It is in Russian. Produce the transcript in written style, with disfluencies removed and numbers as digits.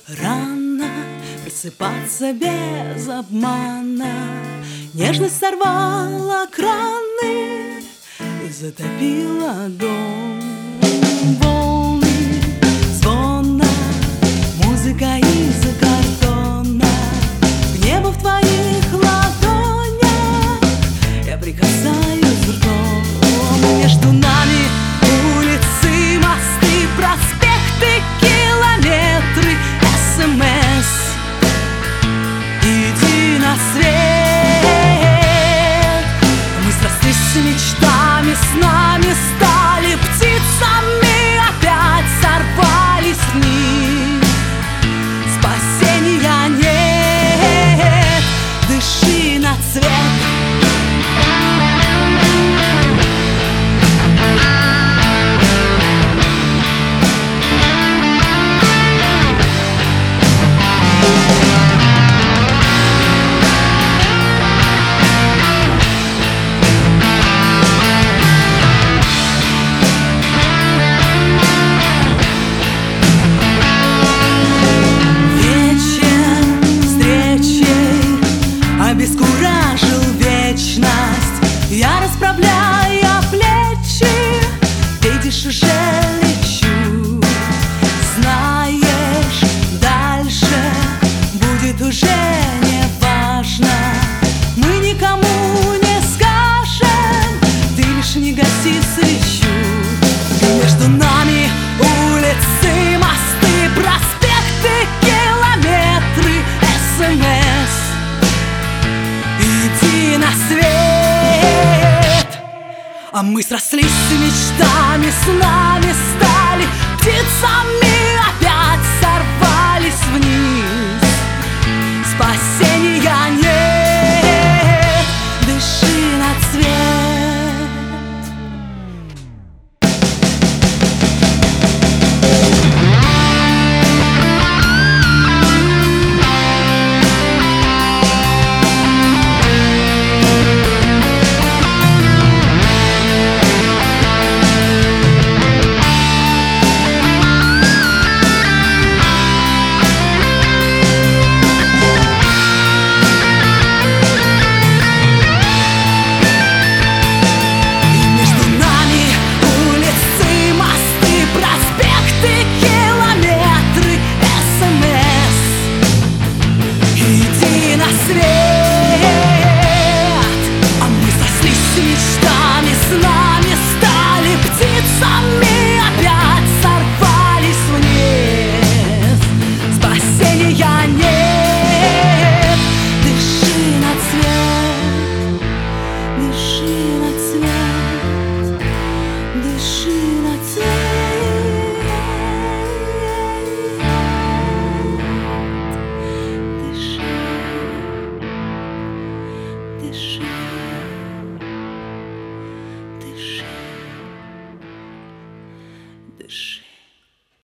Рано просыпаться без обмана, нежность сорвала краны и затопила дом. Волны звона, музыка из картона, к небу в твоих ладонях я прикасаюсь ртом. Между нами улицы, мосты, проспекты, километры, СМС. Иди на свет. Мы срослись с мечтами, с нами стали птицами, опять сорвались вниз. Спасения нет, дыши на цвет. Обескуражил вечность, я расправляя плечи, видишь, уже лечу. Знаешь, дальше будет уже не важно, мы никому не скажем, ты лишь не гаси свечу. Между нами улицы, мосты, проспекты, километры, СМС. Иди на свет. А мы срослись с мечтами, с нами стали птицами, опять сорвались вниз. Спасения нет, дыши на цвет. Дыши.